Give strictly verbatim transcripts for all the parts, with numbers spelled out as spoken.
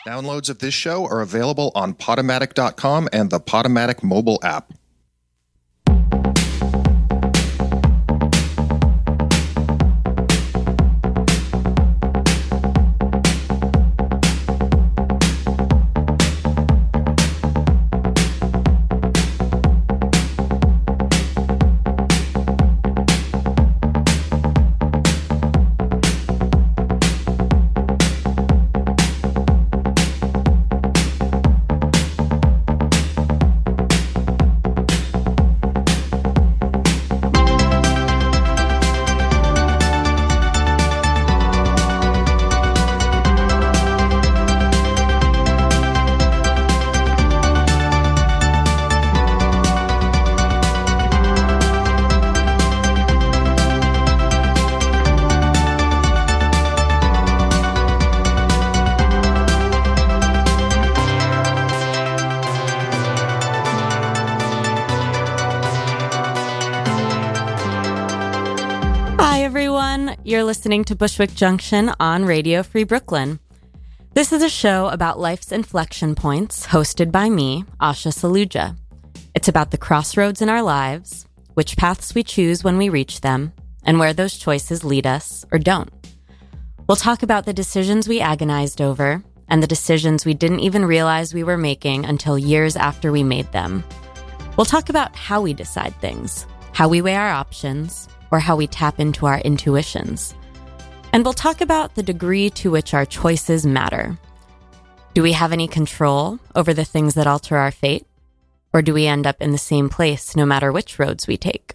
Downloads of this show are available on Podomatic dot com and the Podomatic mobile app. You're listening to Bushwick Junction on Radio Free Brooklyn. This is a show about life's inflection points, hosted by me, Asha Saluja. It's about the crossroads in our lives, which paths we choose when we reach them, and where those choices lead us or don't. We'll talk about the decisions we agonized over, and the decisions we didn't even realize we were making until years after we made them. We'll talk about how we decide things, how we weigh our options, or how we tap into our intuitions. And we'll talk about the degree to which our choices matter. Do we have any control over the things that alter our fate? Or do we end up in the same place no matter which roads we take?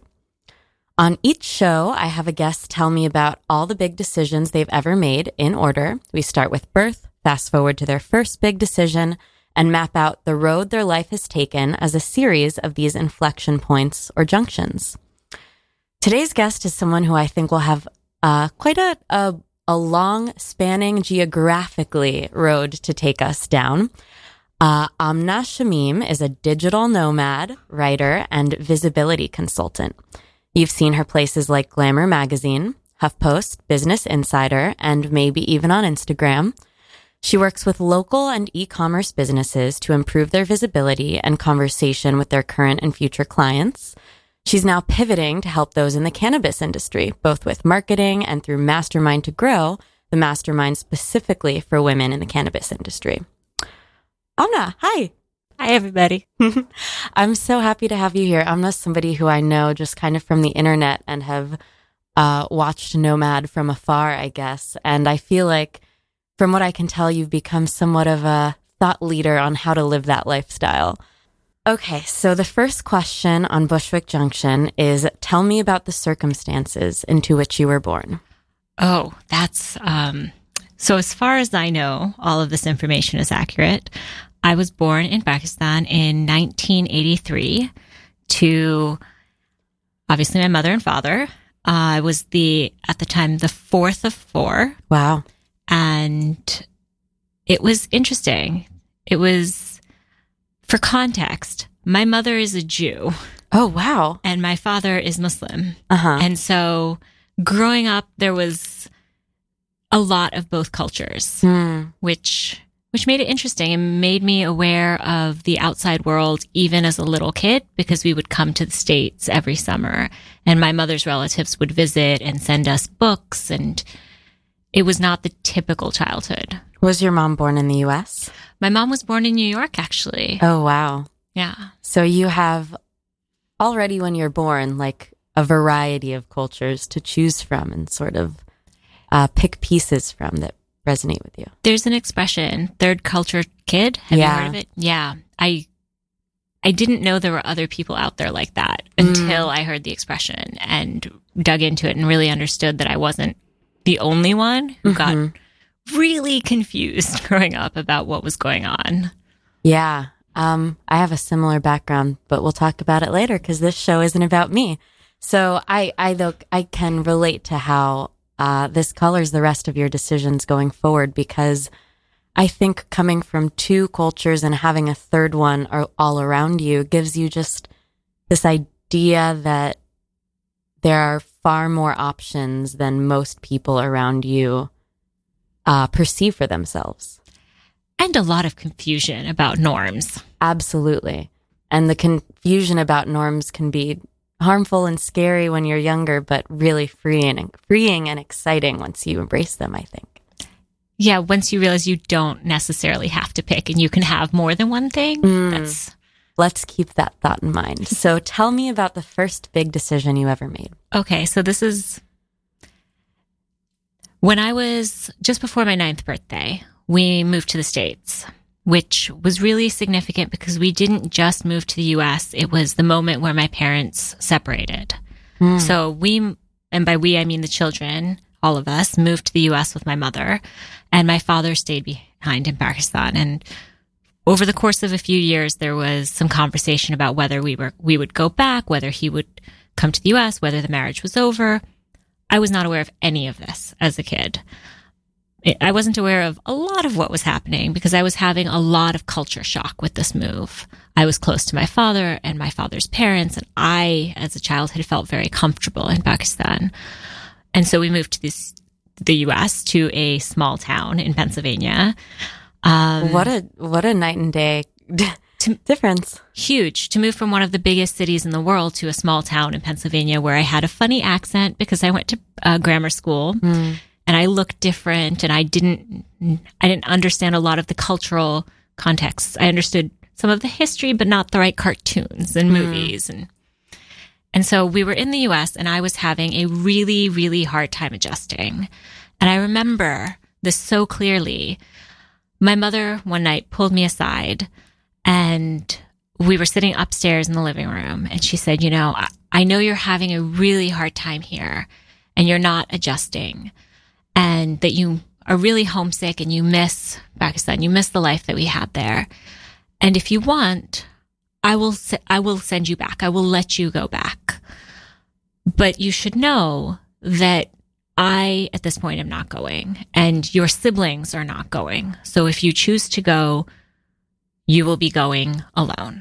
On each show, I have a guest tell me about all the big decisions they've ever made in order. We start with birth, fast forward to their first big decision, and map out the road their life has taken as a series of these inflection points or junctions. Today's guest is someone who I think will have uh, quite a, a, a long spanning geographically road to take us down. Uh, Amna Shamim is a digital nomad, writer, and visibility consultant. You've seen her places like Glamour Magazine, HuffPost, Business Insider, and maybe even on Instagram. She works with local and e-commerce businesses to improve their visibility and conversation with their current and future clients. She's now pivoting to help those in the cannabis industry, both with marketing and through Mastermind to Grow, the mastermind specifically for women in the cannabis industry. Amna, hi. Hi, everybody. I'm so happy to have you here. Amna's somebody who I know just kind of from the internet and have uh, watched Nomad from afar, I guess. And I feel like, from what I can tell, you've become somewhat of a thought leader on how to live that lifestyle. Okay, so the first question on Bushwick Junction is, tell me about the circumstances into which you were born. Oh, that's, um, so as far as I know, all of this information is accurate. I was born in Pakistan in nineteen eighty-three to, obviously, my mother and father. Uh, I was the, at the time, the fourth of four. Wow. And it was interesting. It was... For context, my mother is a Jew. Oh, wow. And my father is Muslim. Uh-huh. And so growing up, there was a lot of both cultures, mm. which which made it interesting and made me aware of the outside world even as a little kid, because we would come to the States every summer and my mother's relatives would visit and send us books, and it was not the typical childhood. Was your mom born in the U S? My mom was born in New York, actually. Oh, wow. Yeah. So you have already, when you're born, like a variety of cultures to choose from and sort of uh, pick pieces from that resonate with you. There's an expression, third culture kid. Have yeah. you heard of it? Yeah. I I didn't know there were other people out there like that until mm. I heard the expression and dug into it and really understood that I wasn't the only one who mm-hmm. got really confused growing up about what was going on. Yeah. Um, I have a similar background, but we'll talk about it later because this show isn't about me. So I, I, though, I can relate to how uh, this colors the rest of your decisions going forward, because I think coming from two cultures and having a third one all around you gives you just this idea that there are far more options than most people around you uh, perceive for themselves. and a lot of confusion about norms. Absolutely. And the confusion about norms can be harmful and scary when you're younger, but really freeing and freeing and exciting once you embrace them, I think. Yeah, once you realize you don't necessarily have to pick and you can have more than one thing. Mm. That's Let's keep that thought in mind. So tell me about the first big decision you ever made. okay. So this is when I was just before my ninth birthday, we moved to the States, which was really significant because we didn't just move to the U S. It was the moment where my parents separated. Mm. So we, and by we, I mean the children, all of us, moved to the U S with my mother, and my father stayed behind in Pakistan. And over the course of a few years, there was some conversation about whether we were we would go back, whether he would come to the U S, whether the marriage was over. I was not aware of any of this as a kid. I wasn't aware of a lot of what was happening because I was having a lot of culture shock with this move. I was close to my father and my father's parents, and I, as a child, had felt very comfortable in Pakistan. And so we moved to this, the U S, to a small town in Pennsylvania. Um, What a what a night and day To- difference. huge to move from one of the biggest cities in the world to a small town in Pennsylvania where I had a funny accent because I went to uh, grammar school. Mm. And I looked different, and I didn't, I didn't understand a lot of the cultural contexts. I understood some of the history, but not the right cartoons and movies. And, and so we were in the U S, and I was having a really, really hard time adjusting. And I remember this so clearly. My mother one night pulled me aside, and we were sitting upstairs in the living room, and she said, you know, I, I know you're having a really hard time here, and you're not adjusting, and that you are really homesick and you miss Pakistan. You miss the life that we had there. And if you want, I will, I will send you back. I will let you go back. But you should know that I, at this point, am not going, and your siblings are not going. So if you choose to go, you will be going alone.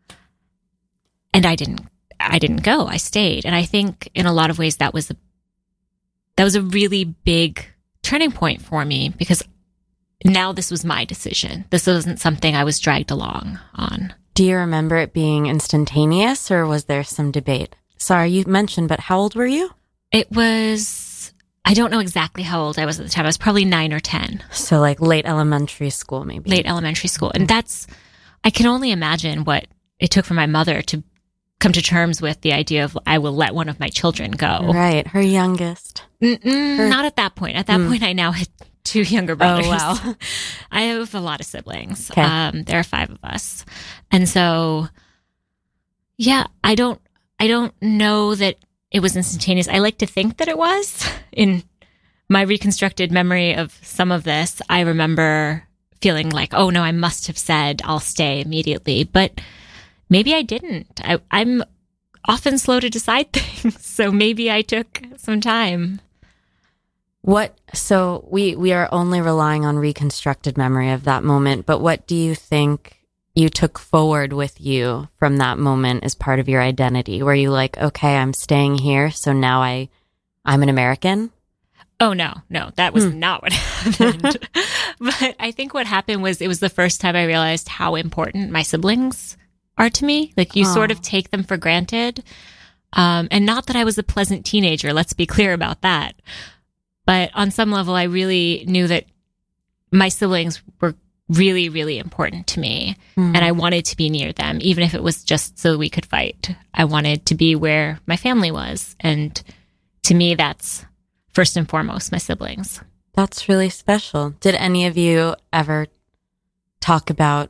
And I didn't, I didn't go. I stayed. And I think in a lot of ways that was a That was a really big turning point for me because now this was my decision. This wasn't something I was dragged along on. Do you remember it being instantaneous, or was there some debate? Sorry, you mentioned, but how old were you? It was, I don't know exactly how old I was at the time. I was probably nine or ten. So like late elementary school, maybe. Late elementary school. And that's, I can only imagine what it took for my mother to come to terms with the idea of I will let one of my children go. Right, her youngest. Her, not at that point. At that mm. point, I now had two younger brothers. Oh, wow. I have a lot of siblings. Okay. Um, there are five of us. And so, yeah, I don't, I don't know that it was instantaneous. I like to think that it was. In my reconstructed memory of some of this, I remember feeling like, oh no, I must have said I'll stay immediately. But maybe I didn't. I, I'm often slow to decide things. So maybe I took some time. What, so we, we are only relying on reconstructed memory of that moment, but what do you think you took forward with you from that moment as part of your identity? Were you like, okay, I'm staying here, so now I, I'm an American? Oh, no, no, that was hmm. not what happened. But I think what happened was it was the first time I realized how important my siblings are to me. Like you oh. sort of take them for granted. Um, and not that I was a pleasant teenager, let's be clear about that. But on some level, I really knew that my siblings were really, really important to me. Mm. And I wanted to be near them, even if it was just so we could fight. I wanted to be where my family was. And to me, that's first and foremost my siblings. That's really special. Did any of you ever talk about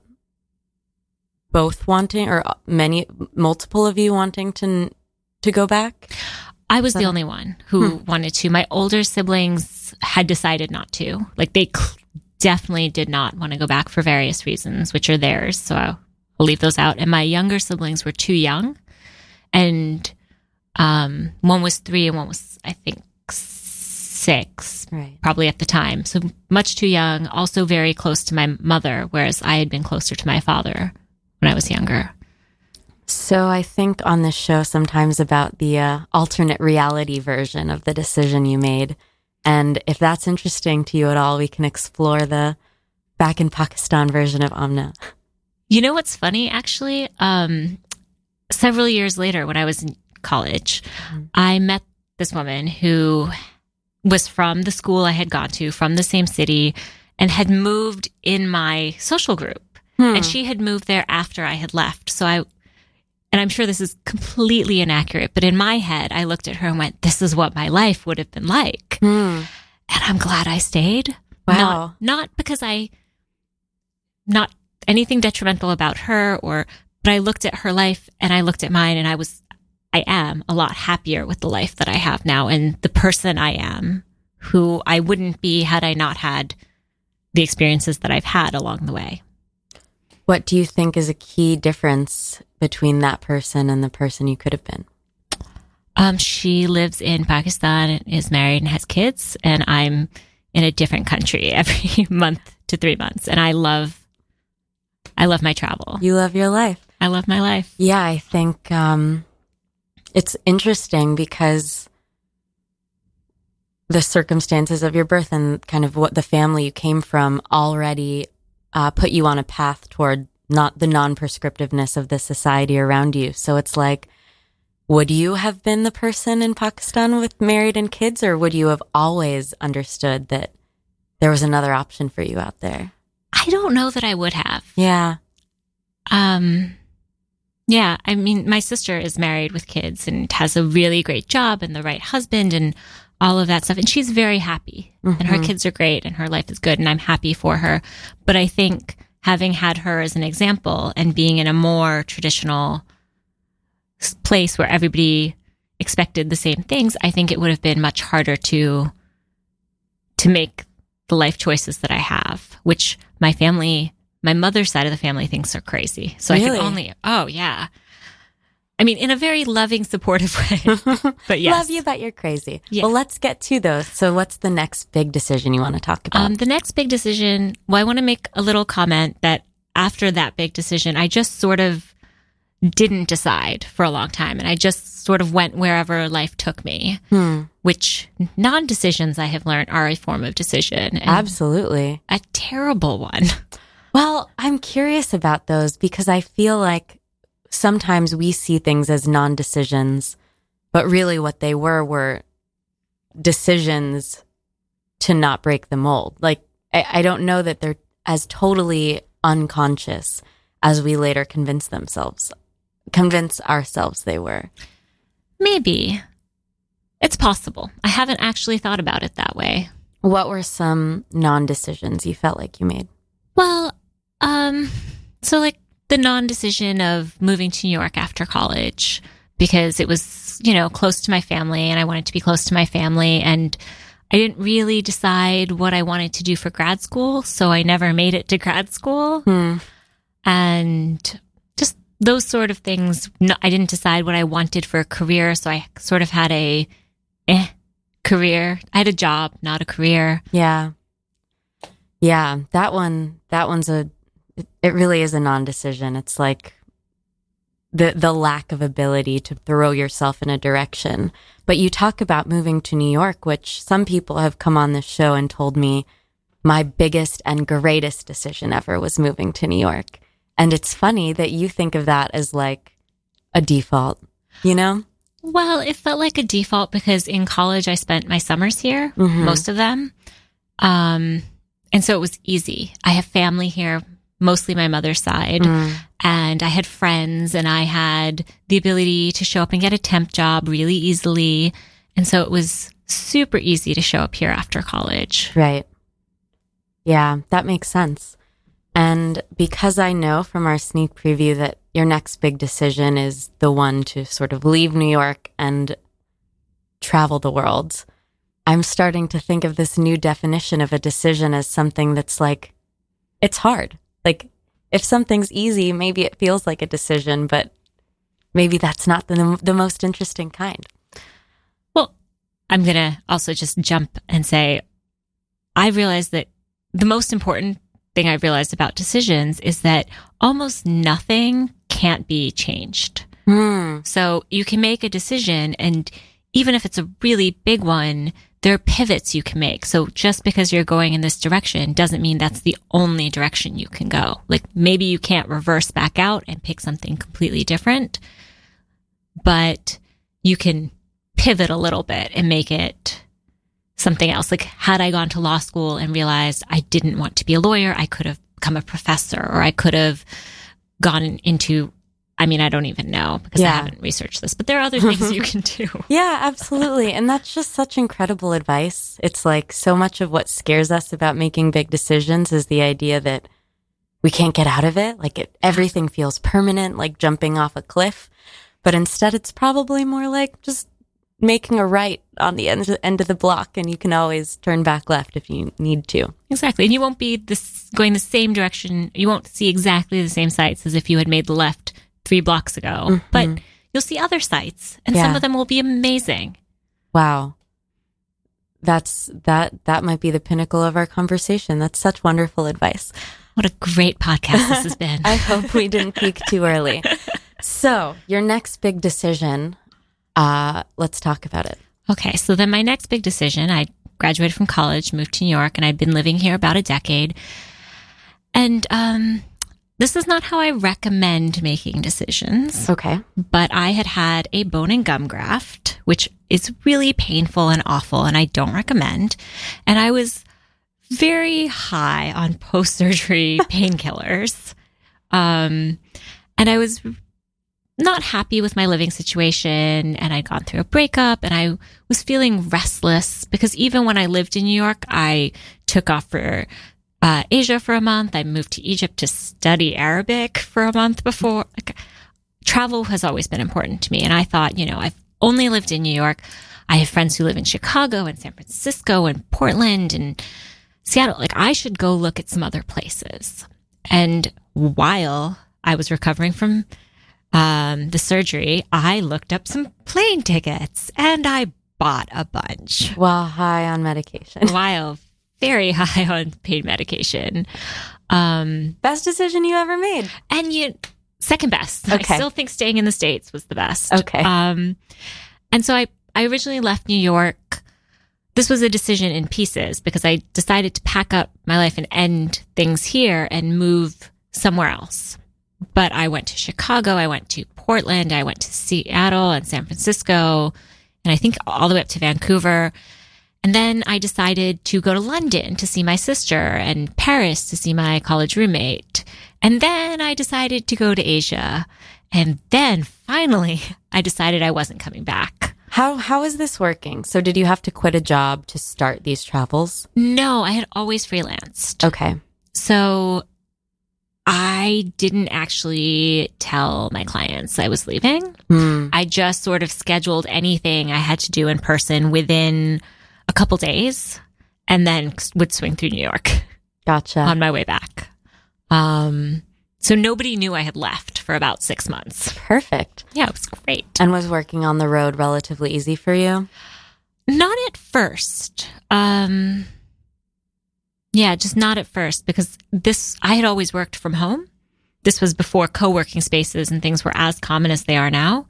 both wanting, or many, multiple of you wanting to to go back? I was the only one who hmm. wanted to. My older siblings had decided not to. Like they cl- definitely did not want to go back for various reasons, which are theirs. So I'll leave those out. And my younger siblings were too young. And um, one was three and one was, I think, six, right. probably at the time. So much too young, also very close to my mother, whereas I had been closer to my father when I was younger. So I think on this show sometimes about the uh, alternate reality version of the decision you made. And if that's interesting to you at all, we can explore the back in Pakistan version of Amna? You know what's funny, actually? Um, several years later, when I was in college, mm-hmm. I met this woman who was from the school I had gone to, from the same city, and had moved in my social group. Hmm. And she had moved there after I had left. So I, and I'm sure this is completely inaccurate, but in my head, I looked at her and went, this is what my life would have been like. Hmm. And I'm glad I stayed. Wow. Not, not because I, not anything detrimental about her, or, but I looked at her life and I looked at mine, and I was, I am a lot happier with the life that I have now and the person I am, who I wouldn't be had I not had the experiences that I've had along the way. What do you think is a key difference between that person and the person you could have been? Um, she lives in Pakistan and is married and has kids, and I'm in a different country every month to three months. And I love, I love my travel. You love your life. I love my life. Yeah, I think um, it's interesting because the circumstances of your birth and kind of what the family you came from already uh, put you on a path toward not the non-prescriptiveness of the society around you. So it's like, would you have been the person in Pakistan with married and kids, or would you have always understood that there was another option for you out there? I don't know that I would have. Yeah. Um, yeah, I mean, my sister is married with kids and has a really great job and the right husband and all of that stuff. And she's very happy, mm-hmm. and her kids are great and her life is good, and I'm happy for her. But I think having had her as an example and being in a more traditional place where everybody expected the same things, I think it would have been much harder to to make the life choices that I have, which my family, my mother's side of the family thinks are crazy. So really? I can only, oh yeah. I mean, in a very loving, supportive way, but yes. Love you, but you're crazy. Yeah. Well, let's get to those. So what's the next big decision you want to talk about? Um, the next big decision, well, I want to make a little comment that after that big decision, I just sort of didn't decide for a long time. And I just sort of went wherever life took me, hmm. which non-decisions I have learned are a form of decision. Absolutely. A terrible one. Well, I'm curious about those because I feel like sometimes we see things as non-decisions, but really what they were were decisions to not break the mold. Like, I, I don't know that they're as totally unconscious as we later convince themselves, convince ourselves they were. Maybe. It's possible. I haven't actually thought about it that way. What were some non-decisions you felt like you made? Well, um, so like the non-decision of moving to New York after college, because it was, you know, close to my family and I wanted to be close to my family, and I didn't really decide what I wanted to do for grad school, so I never made it to grad school. Hmm. And just those sort of things. No, I didn't decide what I wanted for a career, so I sort of had a eh career. I had a job, not a career. Yeah. Yeah, that one, that one's a, it, it really is a non-decision. It's like the the lack of ability to throw yourself in a direction. But you talk about moving to New York, which some people have come on this show and told me my biggest and greatest decision ever was moving to New York. And it's funny that you think of that as like a default, you know? Well, it felt like a default because in college I spent my summers here, mm-hmm. most of them. Um, and so it was easy. I have family here, mostly my mother's side, mm. and I had friends, and I had the ability to show up and get a temp job really easily. And so it was super easy to show up here after college. Right. Yeah, that makes sense. And because I know from our sneak preview that your next big decision is the one to sort of leave New York and travel the world, I'm starting to think of this new definition of a decision as something that's like, it's hard. Like, if something's easy, maybe it feels like a decision, but maybe that's not the, the most interesting kind. Well, I'm going to also just jump and say, I realized that the most important thing I've realized about decisions is that almost nothing can't be changed. Mm. So you can make a decision, and even if it's a really big one, there are pivots you can make. So just because you're going in this direction doesn't mean that's the only direction you can go. Like maybe you can't reverse back out and pick something completely different, but you can pivot a little bit and make it something else. Like had I gone to law school and realized I didn't want to be a lawyer, I could have become a professor, or I could have gone into, I mean, I don't even know because Yeah. I haven't researched this, but there are other things you can do. Yeah, absolutely. And that's just such incredible advice. It's like so much of what scares us about making big decisions is the idea that we can't get out of it. Like it, everything feels permanent, like jumping off a cliff. But instead, it's probably more like just making a right on the end, end of the block, and you can always turn back left if you need to. Exactly. And you won't be this going the same direction. You won't see exactly the same sites as if you had made the left three blocks ago, Mhm. but you'll see other sites, and Yeah. some of them will be amazing. Wow. That's that that might be the pinnacle of our conversation. That's such wonderful advice. What a great podcast this has been. I hope we didn't peak too early. So, your next big decision, uh, let's talk about it. Okay, so then my next big decision, I graduated from college, moved to New York, and I'd been living here about a decade. And um, this is not how I recommend making decisions, Okay. but I had had a bone and gum graft, which is really painful and awful, and I don't recommend. And I was very high on post-surgery painkillers. Um, and I was not happy with my living situation, and I'd gone through a breakup, and I was feeling restless because even when I lived in New York, I took off for uh, Asia for a month. I moved to Egypt to study Arabic for a month before. Like, travel has always been important to me, and I thought, you know, I've only lived in New York. I have friends who live in Chicago and San Francisco and Portland and Seattle. Like, I should go look at some other places. And while I was recovering from um, the surgery, I looked up some plane tickets and I bought a bunch While high on medication. while very high on pain medication. Um, Best decision you ever made. and you, second best. Okay. I still think staying in the States was the best. Okay. Um, and so I, I originally left New York. This was a decision in pieces because I decided to pack up my life and end things here and move somewhere else. But I went to Chicago, I went to Portland, I went to Seattle and San Francisco, and I think all the way up to Vancouver. And then I decided to go to London to see my sister and Paris to see my college roommate. And then I decided to go to Asia. And then finally, I decided I wasn't coming back. How how is this working? So did you have to quit a job to start these travels? No, I had always freelanced. Okay. So I didn't actually tell my clients I was leaving. Hmm. I just sort of scheduled anything I had to do in person within a couple days and then would swing through New York Gotcha. on my way back. Um, so nobody knew I had left for about six months. Perfect. Yeah, it was great. And was working on the road relatively easy for you? Not at first. Um, yeah, just not at first because this, I had always worked from home. This was before co-working spaces and things were as common as they are now.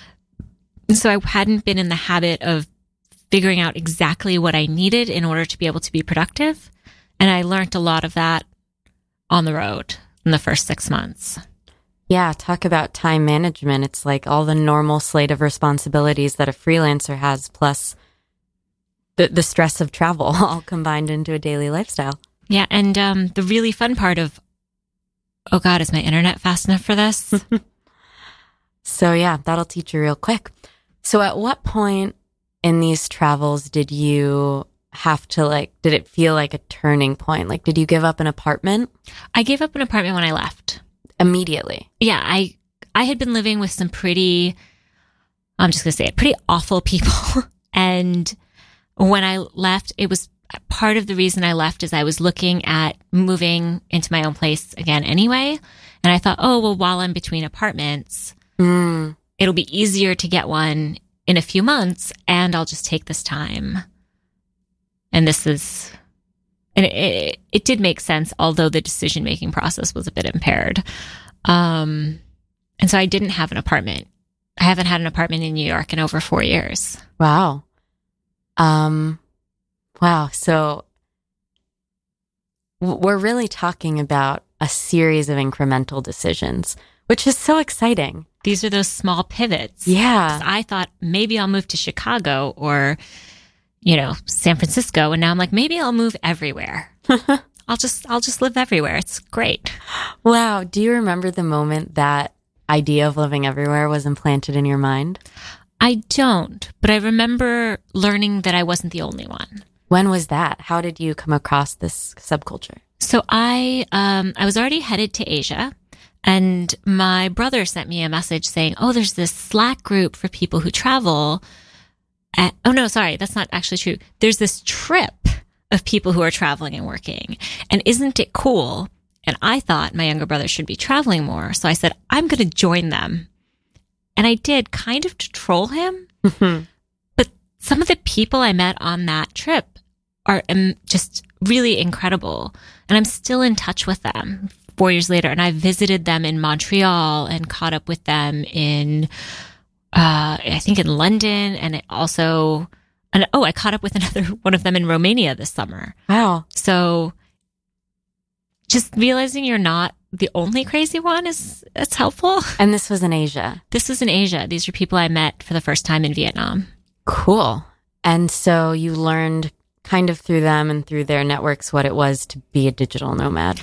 So I hadn't been in the habit of figuring out exactly what I needed in order to be able to be productive. And I learned a lot of that on the road in the first six months. Yeah, talk about time management. It's like all the normal slate of responsibilities that a freelancer has, plus the the stress of travel, all combined into a daily lifestyle. Yeah. And um, the really fun part of, oh God, is my internet fast enough for this? So yeah, that'll teach you real quick. So at what point in these travels did you have to like, did it feel like a turning point? Like, did you give up an apartment I gave up an apartment when I left. immediately? Yeah, I I had been living with some pretty, I'm just going to say it, pretty awful people. And when I left, it was part of the reason I left is I was looking at moving into my own place again anyway. And I thought, oh, well, while I'm between apartments, Mm. it'll be easier to get one in a few months and I'll just take this time. And this is, and it, it, it did make sense, although the decision-making process was a bit impaired. Um, and so I didn't have an apartment. I haven't had an apartment in New York in over four years. Wow. Um, Wow. So w- we're really talking about a series of incremental decisions, which is so exciting. These are those small pivots. Yeah. 'Cause I thought maybe I'll move to Chicago or, you know, San Francisco. And now I'm like, maybe I'll move everywhere. I'll just, I'll just live everywhere. It's great. Wow. Do you remember the moment that idea of living everywhere was implanted in your mind? I don't, but I remember learning that I wasn't the only one. When was that? How did you come across this subculture? So I, um, I was already headed to Asia. And my brother sent me a message saying, oh, there's this Slack group for people who travel. At, oh, no, sorry, that's not actually true. There's this trip of people who are traveling and working. And isn't it cool? And I thought my younger brother should be traveling more. So I said, I'm going to join them. And I did, kind of to troll him. But some of the people I met on that trip are um, just really incredible. And I'm still in touch with them four years later. And I visited them in Montreal and caught up with them in, uh, I think in London. And it also, and oh, I caught up with another one of them in Romania this summer. Wow. So just realizing you're not the only crazy one is, it's helpful. And this was in Asia. This was in Asia. These are people I met for the first time in Vietnam. Cool. And so you learned kind of through them and through their networks what it was to be a digital nomad.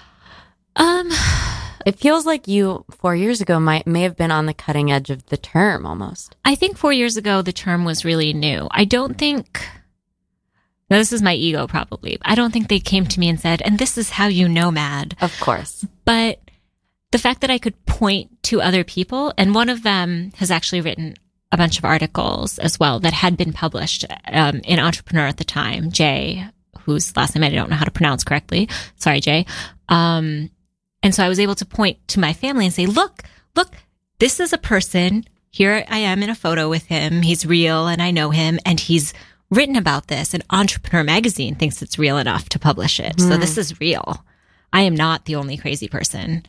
Um, It feels like you four years ago might may have been on the cutting edge of the term almost. I think four years ago, the term was really new. I don't think, now this is my ego probably, I don't think they came to me and said, and this is how you nomad. Of course. But the fact that I could point to other people, and one of them has actually written a bunch of articles as well that had been published um, in Entrepreneur at the time, Jay, whose last name I don't know how to pronounce correctly. Sorry, Jay. Um, and so I was able to point to my family and say, look, look, this is a person. Here I am in a photo with him. He's real and I know him and he's written about this. And Entrepreneur Magazine thinks it's real enough to publish it. Mm. So this is real. I am not the only crazy person.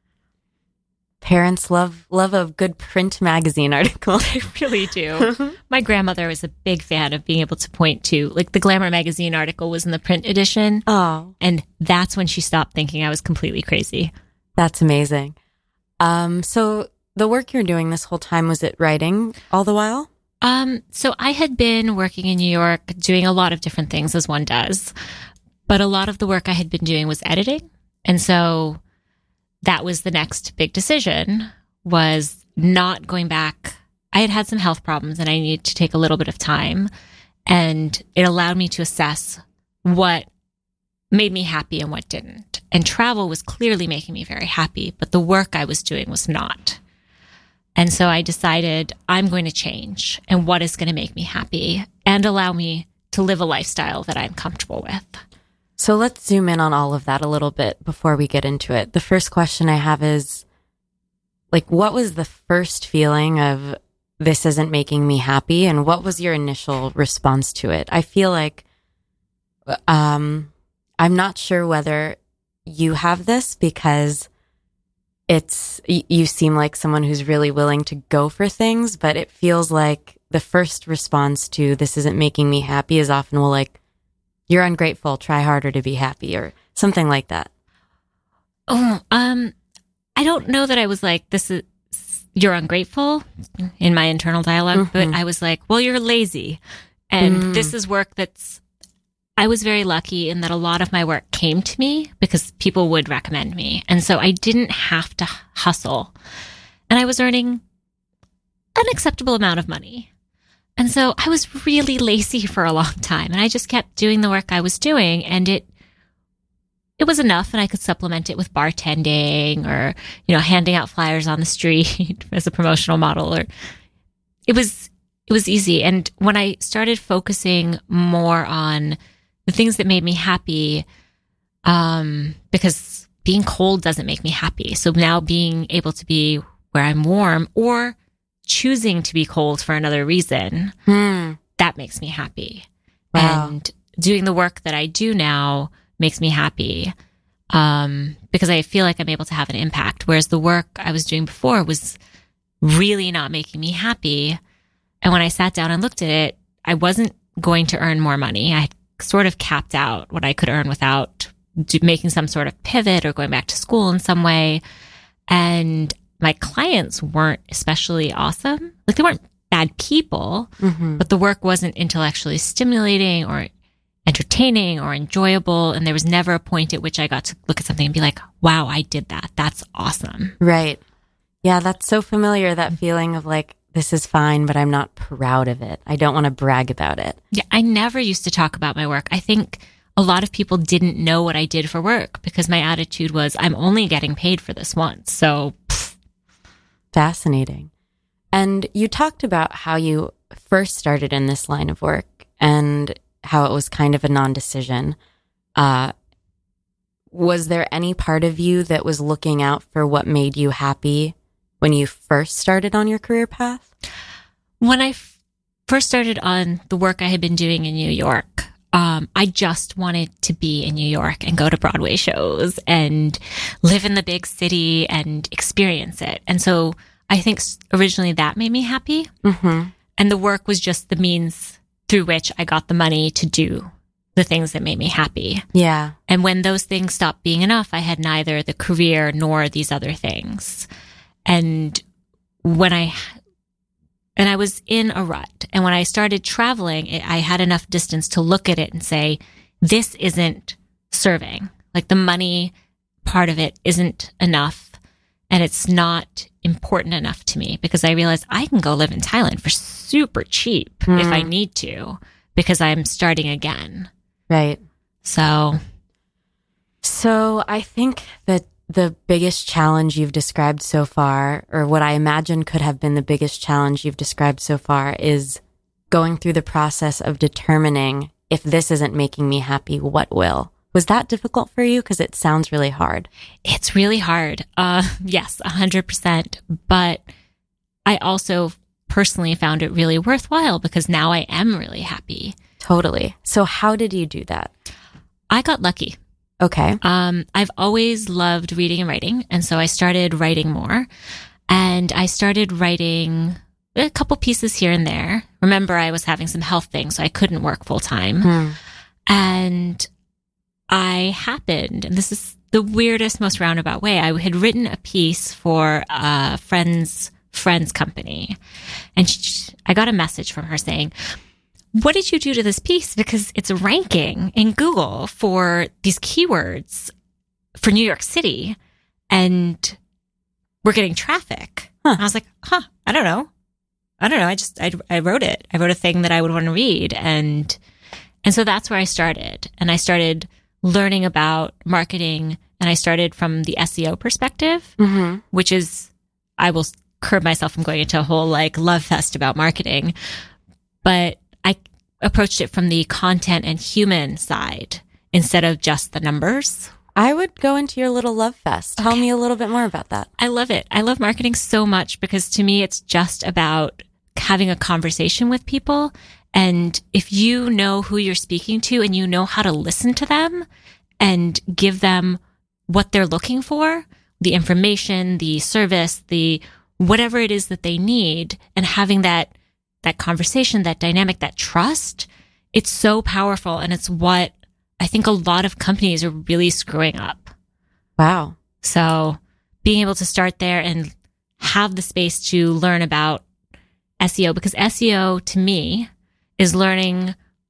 Parents love love a good print magazine article. They really do. My grandmother was a big fan of being able to point to, like the Glamour magazine article was in the print edition. Oh. And that's when she stopped thinking I was completely crazy. That's amazing. Um, so the work you're doing this whole time, was it writing all the while? Um, so I had been working in New York doing a lot of different things as one does. But a lot of the work I had been doing was editing. And so that was the next big decision, was not going back. I had had some health problems and I needed to take a little bit of time. And it allowed me to assess what made me happy and what didn't. And travel was clearly making me very happy, but the work I was doing was not. And so I decided I'm going to change, and what is going to make me happy and allow me to live a lifestyle that I'm comfortable with. So let's zoom in on all of that a little bit before we get into it. The first question I have is, like, what was the first feeling of this isn't making me happy? And what was your initial response to it? I feel like, um, I'm not sure whether you have this because it's, you seem like someone who's really willing to go for things, but it feels like the first response to this isn't making me happy is often, well, like, you're ungrateful, try harder to be happy, or something like that. Oh, um, I don't know that I was like, this is, you're ungrateful in my internal dialogue, mm-hmm. but I was like, well, you're lazy. And mm. this is work that's, I was very lucky in that a lot of my work came to me because people would recommend me. And so I didn't have to hustle. And I was earning an acceptable amount of money. And so I was really lazy for a long time, and I just kept doing the work I was doing, and it it was enough, and I could supplement it with bartending or, you know, handing out flyers on the street as a promotional model, or it was it was easy. And when I started focusing more on the things that made me happy, um, because being cold doesn't make me happy. So now being able to be where I'm warm, or choosing to be cold for another reason, hmm. that makes me happy. Wow. And doing the work that I do now makes me happy, um, because I feel like I'm able to have an impact. Whereas the work I was doing before was really not making me happy. And when I sat down and looked at it, I wasn't going to earn more money. I sort of capped out what I could earn without do, making some sort of pivot or going back to school in some way. And my clients weren't especially awesome. Like they weren't bad people, mm-hmm. but the work wasn't intellectually stimulating or entertaining or enjoyable. And there was never a point at which I got to look at something and be like, wow, I did that. That's awesome. Right. Yeah, that's so familiar, that feeling of like, this is fine, but I'm not proud of it. I don't want to brag about it. Yeah, I never used to talk about my work. I think a lot of people didn't know what I did for work because my attitude was, I'm only getting paid for this once. So, pff. Fascinating. And you talked about how you first started in this line of work and how it was kind of a non-decision. Uh, was there any part of you that was looking out for what made you happy when you first started on your career path? When I f- first started on the work I had been doing in New York, um, I just wanted to be in New York and go to Broadway shows and live in the big city and experience it. And so I think originally that made me happy. Mm-hmm. And the work was just the means through which I got the money to do the things that made me happy. Yeah. And when those things stopped being enough, I had neither the career nor these other things. And when I, and I was in a rut. And when I started traveling, it, I had enough distance to look at it and say, this isn't serving. Like the money part of it isn't enough. And it's not important enough to me because I realized I can go live in Thailand for super cheap mm. if I need to, because I'm starting again. Right. So. So I think that the biggest challenge you've described so far, or what I imagine could have been the biggest challenge you've described so far, is going through the process of determining if this isn't making me happy, what will. Was that difficult for you? Because it sounds really hard. It's really hard. Uh, yes, one hundred percent. But I also personally found it really worthwhile because now I am really happy. Totally. So how did you do that? I got lucky. Okay. Um, I've always loved reading and writing. And so I started writing more. And I started writing a couple pieces here and there. Remember, I was having some health things, so I couldn't work full time. Hmm. And I happened, and this is the weirdest, most roundabout way, I had written a piece for a friend's friend's company. And she, I got a message from her saying, what did you do to this piece? Because it's ranking in Google for these keywords for New York City and we're getting traffic. Huh. And I was like, huh, I don't know. I don't know. I just, I, I wrote it. I wrote a thing that I would want to read. And, and so that's where I started. And I started learning about marketing, and I started from the S E O perspective, mm-hmm. which is, I will curb myself from going into a whole like love fest about marketing, but I approached it from the content and human side instead of just the numbers. I would go into your little love fest. Tell okay. me a little bit more about that. I love it. I love marketing so much because to me, it's just about having a conversation with people. And if you know who you're speaking to and you know how to listen to them and give them what they're looking for, the information, the service, the whatever it is that they need, and having that that conversation, that dynamic, that trust, it's so powerful. And it's what I think a lot of companies are really screwing up. Wow. So being able to start there and have the space to learn about S E O, because S E O to me is learning,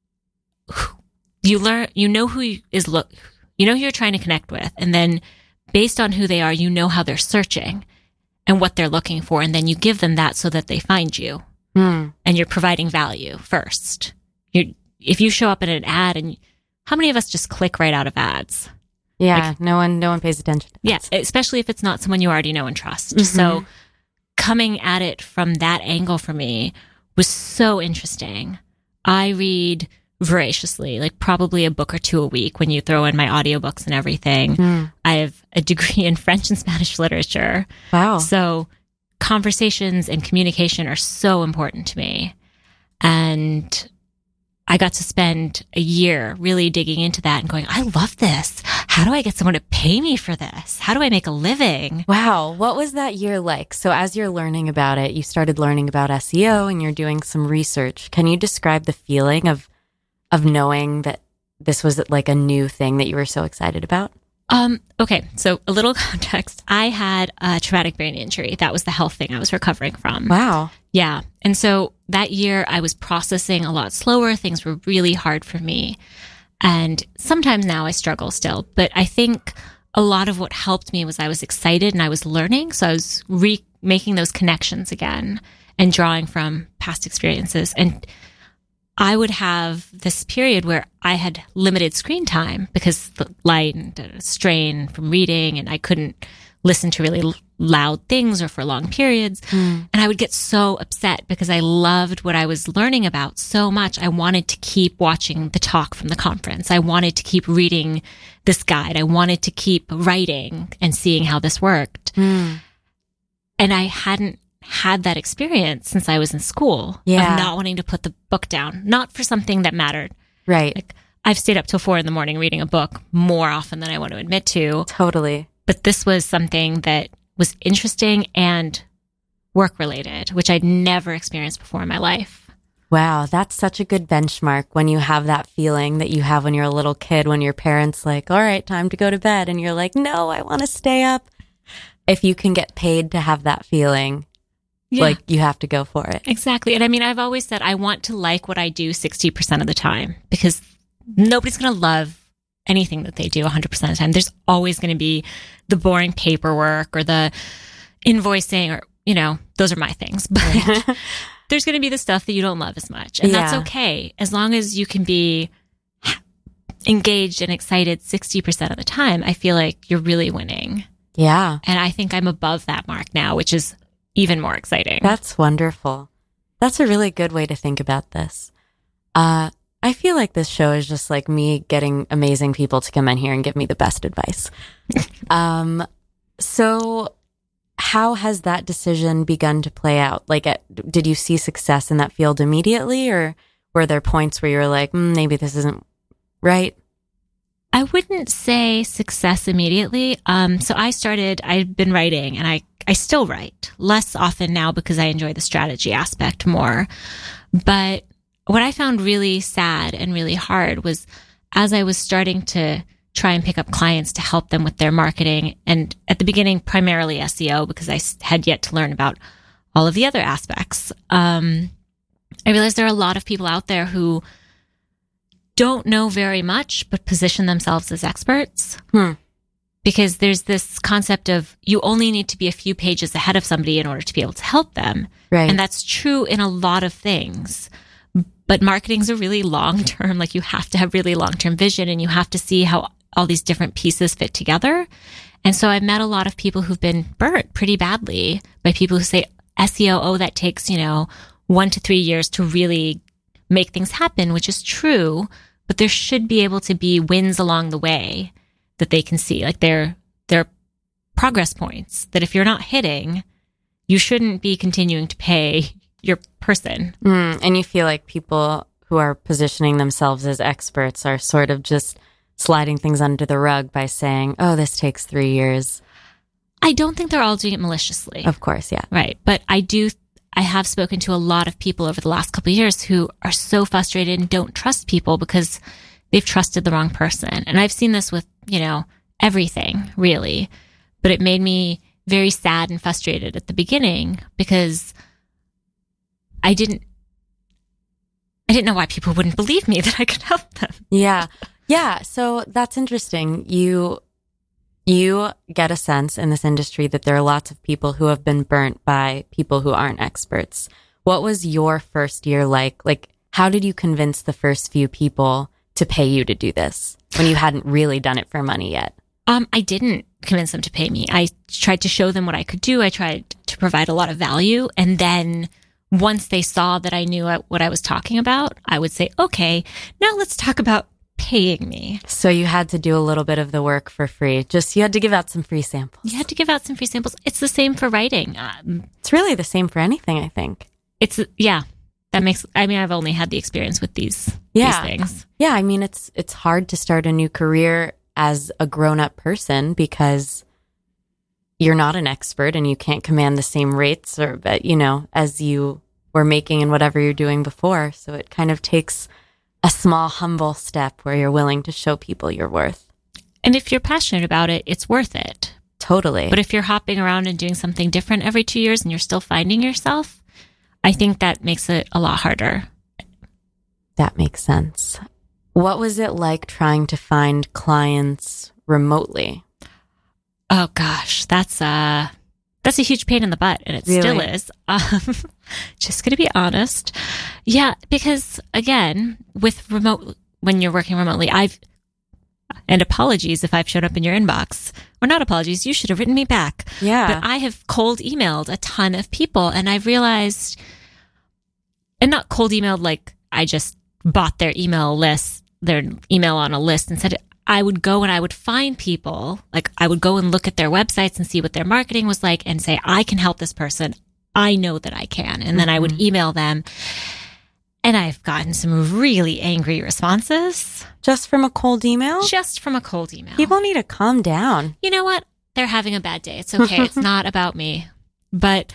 you learn, you know who is look, you know who you're trying to connect with. And then based on who they are, you know how they're searching and what they're looking for. And then you give them that so that they find you. Mm. And you're providing value first. You're, if you show up in an ad, and how many of us just click right out of ads? Yeah, like, no one, no one pays attention to that. Yeah, especially if it's not someone you already know and trust. Mm-hmm. So coming at it from that angle for me was so interesting. I read voraciously, like probably a book or two a week when you throw in my audiobooks and everything. Mm. I have a degree in French and Spanish literature. Wow. So conversations and communication are so important to me. And I got to spend a year really digging into that and going, I love this. How do I get someone to pay me for this? How do I make a living? Wow. What was that year like? So as you're learning about it, you started learning about S E O and you're doing some research. Can you describe the feeling of, of knowing that this was like a new thing that you were so excited about? Um, okay, so a little context. I had a traumatic brain injury. That was the health thing I was recovering from. Wow. Yeah. And so that year I was processing a lot slower. Things were really hard for me. And sometimes now I struggle still. But I think a lot of what helped me was I was excited and I was learning. So I was re- making those connections again and drawing from past experiences. And I would have this period where I had limited screen time because the light and strain from reading, and I couldn't listen to really l- loud things or for long periods. Mm. And I would get so upset because I loved what I was learning about so much. I wanted to keep watching the talk from the conference. I wanted to keep reading this guide. I wanted to keep writing and seeing how this worked. Mm. And I hadn't had that experience since I was in school yeah. of not wanting to put the book down, not for something that mattered. Right. Like, I've stayed up till four in the morning reading a book more often than I want to admit to. Totally. But this was something that was interesting and work related, which I'd never experienced before in my life. Wow, that's such a good benchmark when you have that feeling that you have when you're a little kid, when your parents like, all right, time to go to bed. And you're like, no, I want to stay up. If you can get paid to have that feeling, yeah. like you have to go for it. Exactly. And I mean, I've always said I want to like what I do sixty percent of the time because nobody's going to love anything that they do one hundred percent of the time. There's always going to be the boring paperwork or the invoicing or, you know, those are my things. But there's going to be the stuff that you don't love as much. And yeah. that's okay. As long as you can be engaged and excited sixty percent of the time, I feel like you're really winning. Yeah. And I think I'm above that mark now, which is even more exciting. That's wonderful. That's a really good way to think about this. Uh, I feel like this show is just like me getting amazing people to come in here and give me the best advice. um, so how has that decision begun to play out? Like, at, did you see success in that field immediately, or were there points where you were like, mm, maybe this isn't right? I wouldn't say success immediately. Um, so I started, I've been writing and I, I still write less often now because I enjoy the strategy aspect more. But what I found really sad and really hard was as I was starting to try and pick up clients to help them with their marketing, and at the beginning, primarily S E O, because I had yet to learn about all of the other aspects. Um, I realized there are a lot of people out there who don't know very much, but position themselves as experts. Hmm. Because there's this concept of you only need to be a few pages ahead of somebody in order to be able to help them. Right. And that's true in a lot of things. But marketing's a really long term, like you have to have really long term vision and you have to see how all these different pieces fit together. And so I've met a lot of people who've been burnt pretty badly by people who say S E O, oh, that takes, you know, one to three years to really make things happen, which is true. But there should be able to be wins along the way that they can see. Like they're, they're progress points that if you're not hitting, you shouldn't be continuing to pay your person. Mm, and you feel like people who are positioning themselves as experts are sort of just sliding things under the rug by saying, oh, this takes three years. I don't think they're all doing it maliciously. Of course, yeah. Right. But I do, I have spoken to a lot of people over the last couple of years who are so frustrated and don't trust people because they've trusted the wrong person. And I've seen this with, you know, everything really. But it made me very sad and frustrated at the beginning because I didn't, I didn't know why people wouldn't believe me that I could help them. Yeah. Yeah. So that's interesting. You, you get a sense in this industry that there are lots of people who have been burnt by people who aren't experts. What was your first year like? Like, how did you convince the first few people to pay you to do this when you hadn't really done it for money yet? Um, I didn't convince them to pay me. I tried to show them what I could do. I tried to provide a lot of value. And then once they saw that I knew what I was talking about, I would say, okay, now let's talk about paying me. So you had to do a little bit of the work for free. Just, you had to give out some free samples. You had to give out some free samples. It's the same for writing. Um, it's really the same for anything, I think. It's, yeah, that makes, I mean, I've only had the experience with these, yeah. these things. Yeah. I mean, it's, it's hard to start a new career as a grown-up person because you're not an expert and you can't command the same rates or, you know, as you were making in whatever you're doing before. So it kind of takes a small, humble step where you're willing to show people your worth. And if you're passionate about it, it's worth it. Totally. But if you're hopping around and doing something different every two years and you're still finding yourself, I think that makes it a lot harder. That makes sense. What was it like trying to find clients remotely? Oh gosh, that's a that's a huge pain in the butt, and it Really? still is. Um, just gonna be honest, yeah, because again, with remote, when you're working remotely, I've and apologies if I've showed up in your inbox, or not apologies, you should have written me back. Yeah, but I have cold emailed a ton of people, and I've realized, and not cold emailed like I just bought their email list, their email on a list, and said it. I would go and I would find people, like I would go and look at their websites and see what their marketing was like and say, I can help this person. I know that I can. And then mm-hmm. I would email them. And I've gotten some really angry responses. Just from a cold email? Just from a cold email. People need to calm down. You know what? They're having a bad day. It's okay. It's not about me. But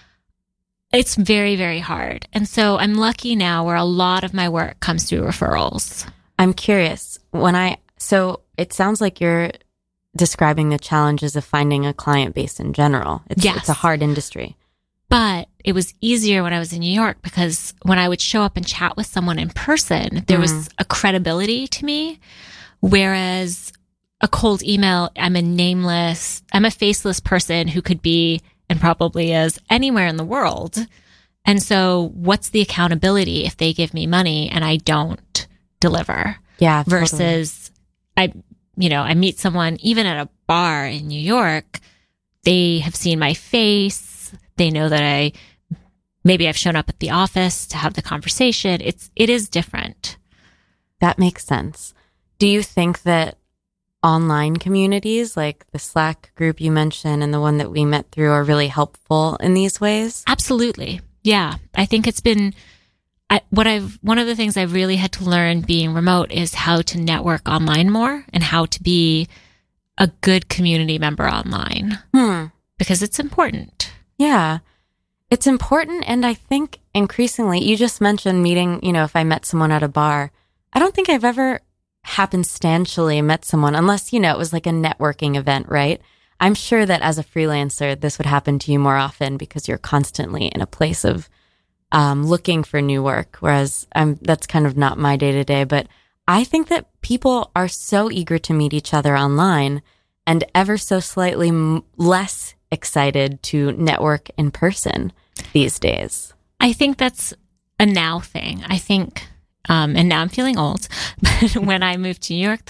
it's very, very hard. And so I'm lucky now where a lot of my work comes through referrals. I'm curious. When I... So it sounds like you're describing the challenges of finding a client base in general. It's, yes. It's a hard industry. But it was easier when I was in New York because when I would show up and chat with someone in person, there mm. was a credibility to me. Whereas a cold email, I'm a nameless, I'm a faceless person who could be, and probably is, anywhere in the world. And so what's the accountability if they give me money and I don't deliver? Yeah. Versus... Totally. I, you know, I meet someone even at a bar in New York, they have seen my face. They know that I, maybe I've shown up at the office to have the conversation. It's, it is different. That makes sense. Do you think that online communities like the Slack group you mentioned and the one that we met through are really helpful in these ways? Absolutely. Yeah. I think it's been, I, what I've, one of the things I've really had to learn being remote is how to network online more and how to be a good community member online hmm. because it's important. Yeah, it's important. And I think increasingly, you just mentioned meeting, you know, if I met someone at a bar, I don't think I've ever happenstantially met someone unless, you know, it was like a networking event, right? I'm sure that as a freelancer, this would happen to you more often because you're constantly in a place of Um, looking for new work, whereas I'm, that's kind of not my day to day. But I think that people are so eager to meet each other online and ever so slightly m- less excited to network in person these days. I think that's a now thing. I think, um, and now I'm feeling old, but when I moved to New York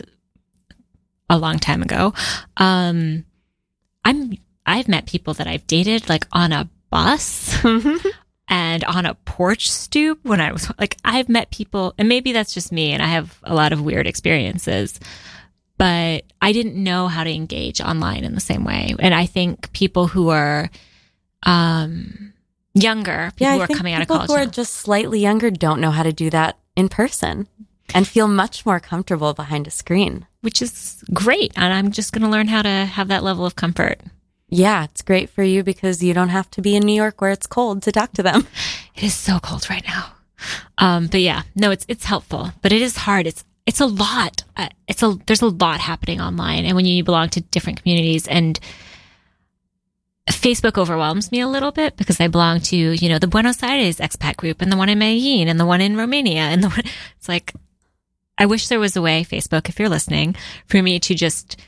a long time ago, um, I'm, I've met people that I've dated like on a bus. And on a porch stoop when I was like, I've met people, and maybe that's just me and I have a lot of weird experiences, but I didn't know how to engage online in the same way. And I think people who are um, younger, people yeah, who I are think coming out of people college who are now, just slightly younger don't know how to do that in person and feel much more comfortable behind a screen. Which is great. And I'm just going to learn how to have that level of comfort. Yeah, it's great for you because you don't have to be in New York where it's cold to talk to them. It is so cold right now. Um, but yeah, no, it's it's helpful, but it is hard. It's it's a lot. Uh, it's a there's a lot happening online, and when you belong to different communities, and Facebook overwhelms me a little bit because I belong to, you know, the Buenos Aires expat group and the one in Medellin and the one in Romania and the one. It's like, I wish there was a way, Facebook, if you're listening, for me to just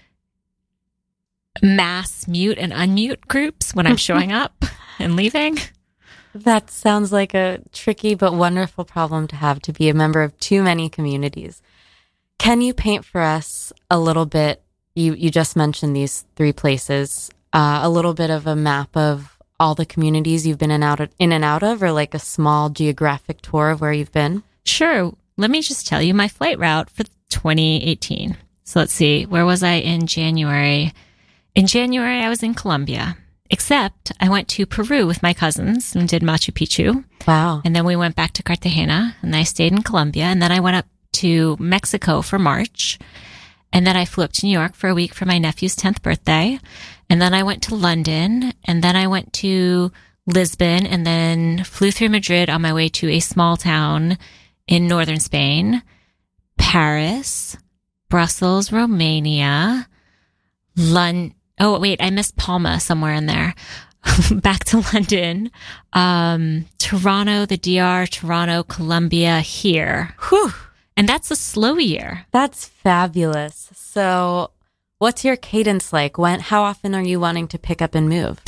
mass mute and unmute groups when I'm showing up and leaving. That sounds like a tricky but wonderful problem to have, to be a member of too many communities. Can you paint for us a little bit, you, you just mentioned these three places, uh, a little bit of a map of all the communities you've been in, out of, in and out of, or like a small geographic tour of where you've been? Sure. Let me just tell you my flight route for twenty eighteen. So let's see, where was I in January? In January, I was in Colombia, except I went to Peru with my cousins and did Machu Picchu. Wow. And then we went back to Cartagena and I stayed in Colombia. And then I went up to Mexico for March. And then I flew up to New York for a week for my nephew's tenth birthday. And then I went to London. And then I went to Lisbon and then flew through Madrid on my way to a small town in northern Spain. Paris, Brussels, Romania, London. Oh, wait, I missed Palma somewhere in there. Back to London, um, Toronto, the D R, Toronto, Colombia, here. Whew. And that's a slow year. That's fabulous. So what's your cadence like? When, how often are you wanting to pick up and move?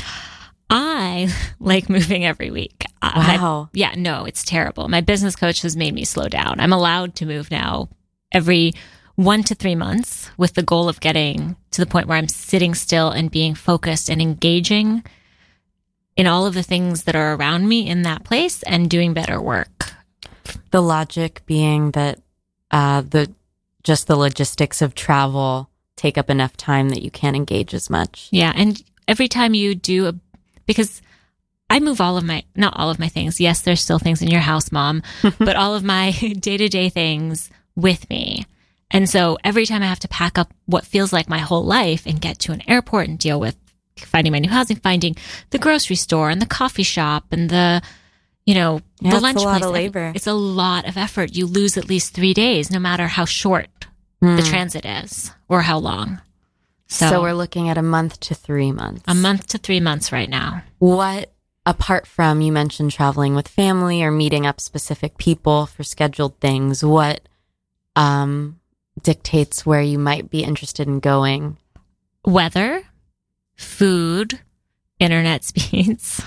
I like moving every week. Wow. I, yeah, no, it's terrible. My business coach has made me slow down. I'm allowed to move now every one to three months with the goal of getting to the point where I'm sitting still and being focused and engaging in all of the things that are around me in that place and doing better work. The logic being that uh, the just the logistics of travel take up enough time that you can't engage as much. Yeah, and every time you do, a, because I move all of my, not all of my things. Yes, there's still things in your house, Mom, but all of my day-to-day things with me. And so every time I have to pack up what feels like my whole life and get to an airport and deal with finding my new housing, finding the grocery store and the coffee shop and the, you know, yeah, the lunch place. It's a lot place. of labor. It's a lot of effort. You lose at least three days, no matter how short mm. the transit is or how long. So, so we're looking at a month to three months. A month to three months right now. What, apart from you mentioned traveling with family or meeting up specific people for scheduled things, what um, dictates where you might be interested in going? Weather, food, internet speeds.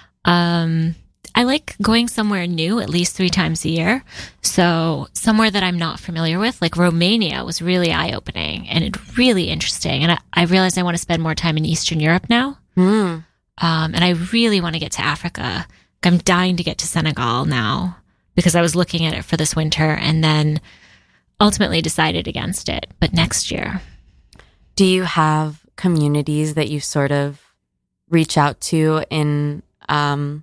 Um, I like going somewhere new at least three times a year. So somewhere that I'm not familiar with, like Romania was really eye-opening and it really interesting. And I, I realized I want to spend more time in Eastern Europe now. Mm. Um, and I really want to get to Africa. I'm dying to get to Senegal now because I was looking at it for this winter and then ultimately decided against it. But next year. Do you have communities that you sort of reach out to in um,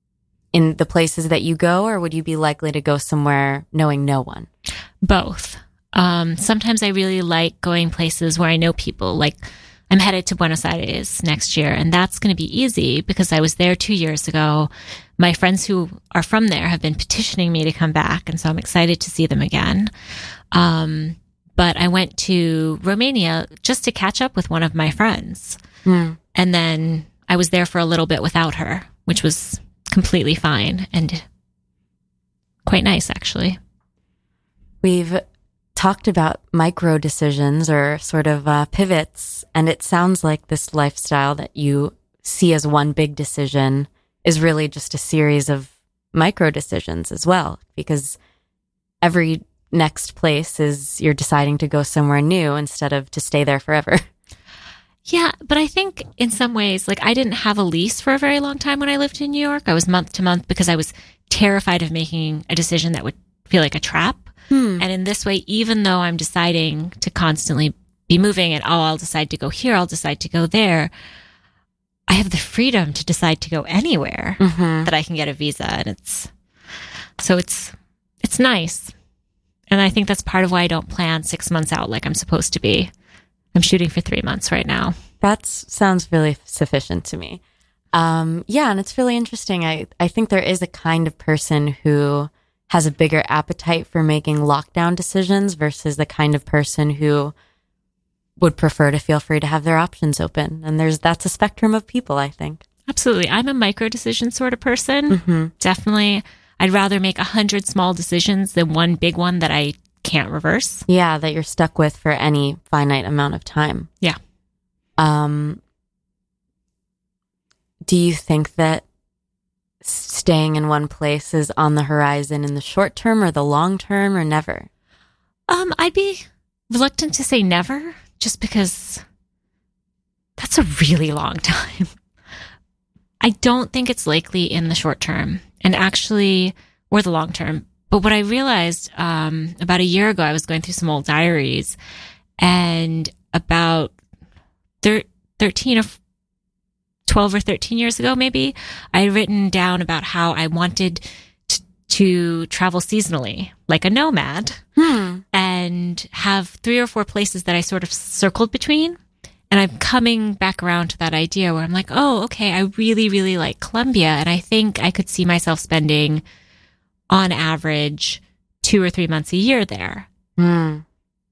in the places that you go, or would you be likely to go somewhere knowing no one? Both. Um, sometimes I really like going places where I know people. Like I'm headed to Buenos Aires next year, and that's going to be easy because I was there two years ago. My friends who are from there have been petitioning me to come back, and so I'm excited to see them again. Um, But I went to Romania just to catch up with one of my friends. Mm. And then I was there for a little bit without her, which was completely fine and quite nice, actually. We've talked about micro decisions or sort of uh, pivots, and it sounds like this lifestyle that you see as one big decision is really just a series of micro decisions as well, because every next place is you're deciding to go somewhere new instead of to stay there forever. Yeah, but I think in some ways, like I didn't have a lease for a very long time when I lived in New York. I was month to month because I was terrified of making a decision that would feel like a trap. Hmm. And in this way, even though I'm deciding to constantly be moving and, oh, I'll decide to go here, I'll decide to go there, I have the freedom to decide to go anywhere mm-hmm. that I can get a visa. And it's, so it's, it's nice. And I think that's part of why I don't plan six months out like I'm supposed to be. I'm shooting for three months right now. That sounds really sufficient to me. Um, yeah, and it's really interesting. I, I think there is a kind of person who has a bigger appetite for making lockdown decisions versus the kind of person who would prefer to feel free to have their options open. And there's that's a spectrum of people, I think. Absolutely. I'm a micro decision sort of person. Mm-hmm. Definitely. I'd rather make a hundred small decisions than one big one that I can't reverse. Yeah, that you're stuck with for any finite amount of time. Yeah. Um, do you think that staying in one place is on the horizon in the short term or the long term or never? Um, I'd be reluctant to say never, just because that's a really long time. I don't think it's likely in the short term and actually, or the long term. But what I realized um, about a year ago, I was going through some old diaries, and about thir- thirteen or twelve or thirteen years ago, maybe, I had written down about how I wanted t- to travel seasonally, like a nomad, Hmm. and have three or four places that I sort of circled between. And I'm coming back around to that idea where I'm like, oh, okay, I really, really like Colombia. And I think I could see myself spending, on average, two or three months a year there. Mm.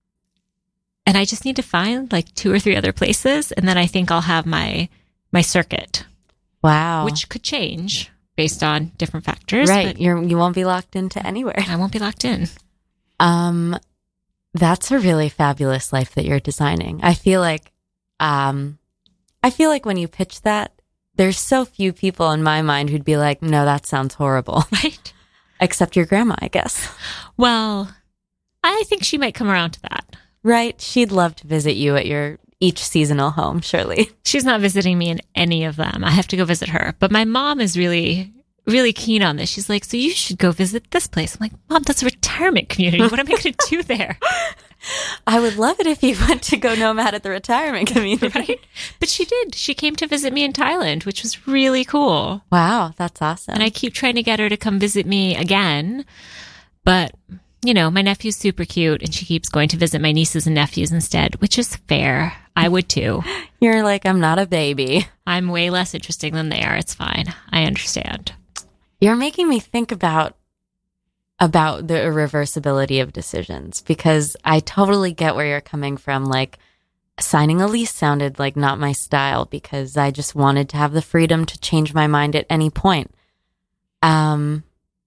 And I just need to find like two or three other places. And then I think I'll have my, my circuit. Wow. Which could change based on different factors. Right. You're, you won't be locked into anywhere. I won't be locked in. Um, that's a really fabulous life that you're designing. I feel like, um, I feel like when you pitch that, there's so few people in my mind who'd be like, no, that sounds horrible. Right. Except your grandma, I guess. Well, I think she might come around to that. Right. She'd love to visit you at your each seasonal home, surely. She's not visiting me in any of them. I have to go visit her. But my mom is really, really keen on this. She's like, so you should go visit this place. I'm like, Mom, that's a retirement community. What am I going to do there? I would love it if you went to go nomad at the retirement community. Right? But she did. She came to visit me in Thailand, which was really cool. Wow, that's awesome. And I keep trying to get her to come visit me again. But, you know, my nephew's super cute and she keeps going to visit my nieces and nephews instead, which is fair. I would too. You're like, I'm not a baby. I'm way less interesting than they are. It's fine. I understand. You're making me think about about the irreversibility of decisions, because I totally get where you're coming from. Like, signing a lease sounded like not my style because I just wanted to have the freedom to change my mind at any point. Um,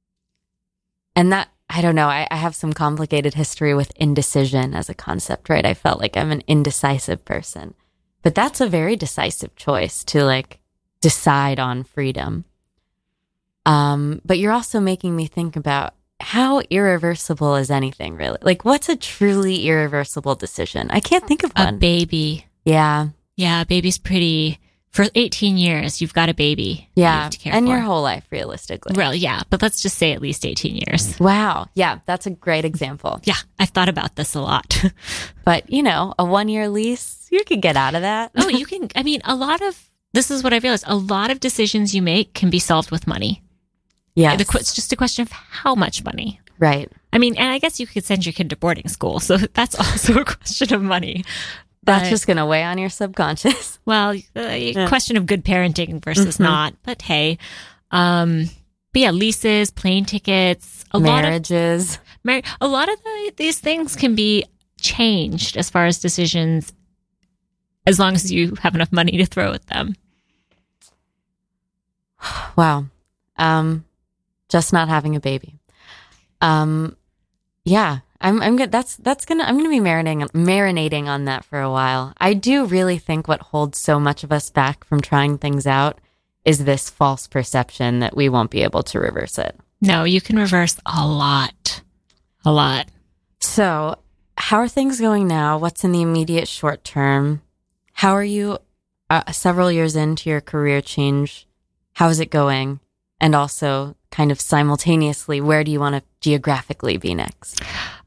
and that, I don't know, I, I have some complicated history with indecision as a concept, right? I felt like I'm an indecisive person, but that's a very decisive choice to like decide on freedom. Um, but you're also making me think about how irreversible is anything, really? Like, what's a truly irreversible decision? I can't think of one. A baby. Yeah. Yeah, a baby's pretty. For eighteen years, you've got a baby. Yeah. You have to care and for. your whole life, realistically. Well, yeah, but let's just say at least eighteen years. Wow. Yeah, that's a great example. Yeah, I've thought about this a lot. But, you know, a one-year lease, you could get out of that. Oh, you can. I mean, a lot of, this is what I realized, a lot of decisions you make can be solved with money. Yeah. It's just a question of how much money. Right. I mean, and I guess you could send your kid to boarding school. So that's also a question of money. That's But, just going to weigh on your subconscious. well, a Yeah. question of good parenting versus Mhm. not. But hey, um, but yeah, leases, plane tickets, a Marriages. lot of mar- a lot of the, these things can be changed as far as decisions, as long as you have enough money to throw at them. Wow. Um, just not having a baby. Um, yeah, I'm, I'm good. That's, that's gonna, I'm gonna be marinating, marinating on that for a while. I do really think what holds so much of us back from trying things out is this false perception that we won't be able to reverse it. No, you can reverse a lot, a lot. So, how are things going now? What's in the immediate short term? How are you uh, several years into your career change? How is it going? And also, kind of simultaneously, where do you want to geographically be next?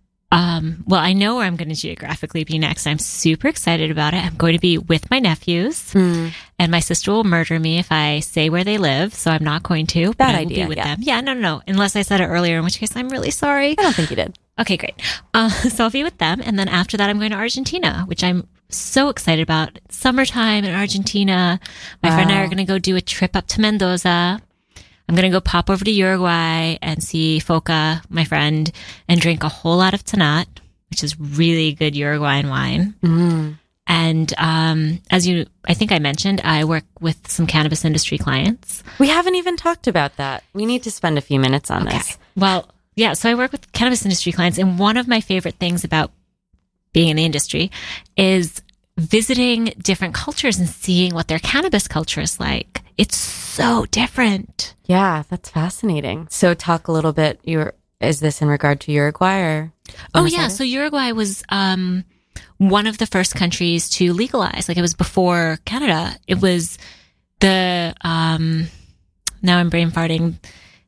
Um, well, I know where I'm going to geographically be next. I'm super excited about it. I'm going to be with my nephews, Mm. and my sister will murder me if I say where they live. So I'm not going to. But Bad I will idea, Be with yeah. them. Yeah, no, no, no. Unless I said it earlier, in which case I'm really sorry. I don't think you did. Okay, great. Uh, so I'll be with them, and then after that, I'm going to Argentina, which I'm so excited about. Summertime in Argentina. My friend and I Wow. are going to go do a trip up to Mendoza. I'm going to go pop over to Uruguay and see Foca, my friend, and drink a whole lot of Tanat, which is really good Uruguayan wine. Mm. And um, as you, I think I mentioned, I work with some cannabis industry clients. We haven't even talked about that. We need to spend a few minutes on this. Well, yeah, so I work with cannabis industry clients, and one of my favorite things about being in the industry is visiting different cultures and seeing what their cannabis culture is like. It's so different. Yeah, that's fascinating. So talk a little bit, your, is this in regard to Uruguay or? Oh, Buenos yeah. Aires? So Uruguay was um, one of the first countries to legalize. Like, it was before Canada. It was the, um, now I'm brain farting,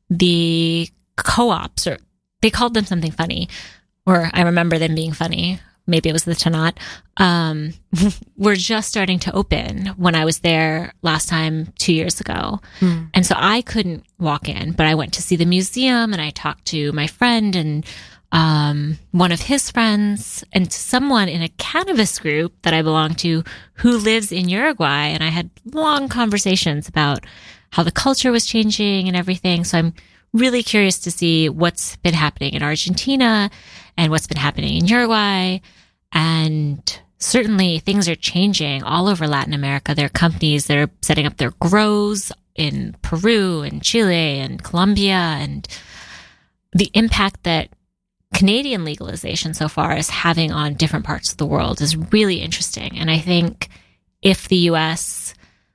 the co-ops, or they called them something funny, or I remember them being funny. Maybe it was the Tanat. Um, we're just starting to open when I was there last time two years ago. Hmm. And so I couldn't walk in, but I went to see the museum and I talked to my friend and um, one of his friends and someone in a cannabis group that I belong to who lives in Uruguay. And I had long conversations about how the culture was changing and everything. So I'm really curious to see what's been happening in Argentina and what's been happening in Uruguay. And certainly things are changing all over Latin America. There are companies that are setting up their grows in Peru and Chile and Colombia, and the impact that Canadian legalization so far is having on different parts of the world is really interesting. And I think if the U S,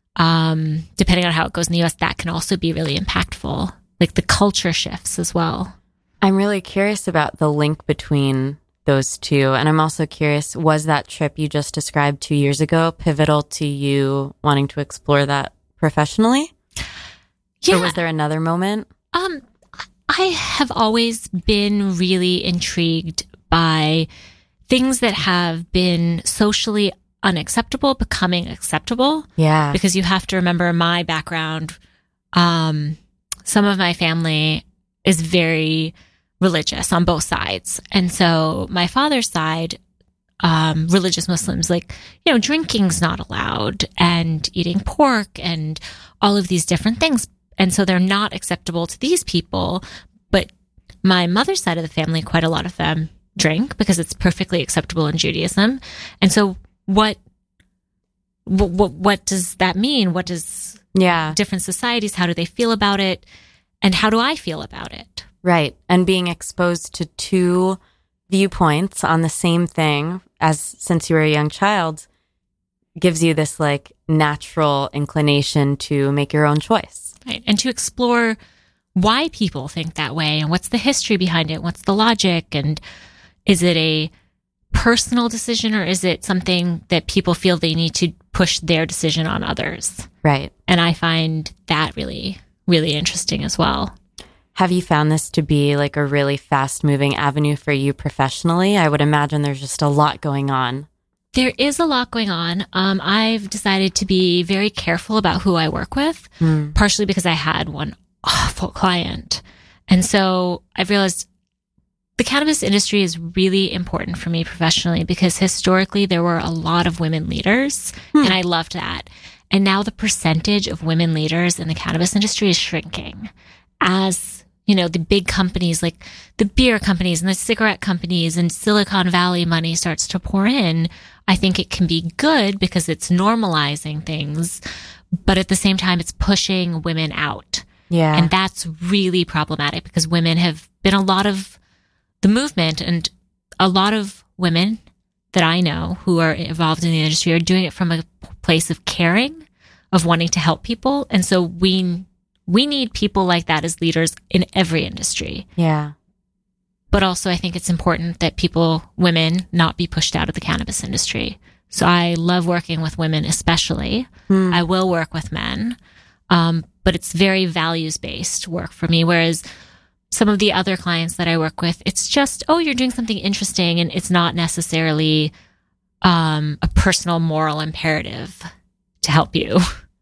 um, depending on how it goes in the U S, that can also be really impactful, like the culture shifts as well. I'm really curious about the link between those two. And I'm also curious, was that trip you just described two years ago pivotal to you wanting to explore that professionally? Yeah. Or was there another moment? Um, I have always been really intrigued by things that have been socially unacceptable becoming acceptable. Yeah. Because you have to remember my background. Um, some of my family is very religious on both sides. And so my father's side, um, religious Muslims, like, you know, drinking's not allowed and eating pork and all of these different things. And so they're not acceptable to these people. But my mother's side of the family, quite a lot of them drink because it's perfectly acceptable in Judaism. And so what, what, what does that mean? What does yeah. different societies, how do they feel about it? And how do I feel about it? Right. And being exposed to two viewpoints on the same thing as since you were a young child gives you this like natural inclination to make your own choice. Right. And to explore why people think that way and what's the history behind it, what's the logic, and is it a personal decision or is it something that people feel they need to push their decision on others? Right. And I find that really, really interesting as well. Have you found this to be like a really fast moving avenue for you professionally? I would imagine there's just a lot going on. There is a lot going on. Um, I've decided to be very careful about who I work with, mm. partially because I had one awful client. And so I've realized the cannabis industry is really important for me professionally because historically there were a lot of women leaders mm. and I loved that. And now the percentage of women leaders in the cannabis industry is shrinking as, you know, the big companies like the beer companies and the cigarette companies and Silicon Valley money starts to pour in. I think it can be good because it's normalizing things, but at the same time, it's pushing women out. Yeah. And that's really problematic because women have been a lot of the movement, and a lot of women that I know who are involved in the industry are doing it from a place of caring, of wanting to help people. And so we, we need people like that as leaders in every industry. Yeah. But also I think it's important that people, women, not be pushed out of the cannabis industry. So I love working with women, especially. Mm. I will work with men. Um, but it's very values-based work for me. Whereas some of the other clients that I work with, it's just, oh, you're doing something interesting. And it's not necessarily um, a personal moral imperative to help you.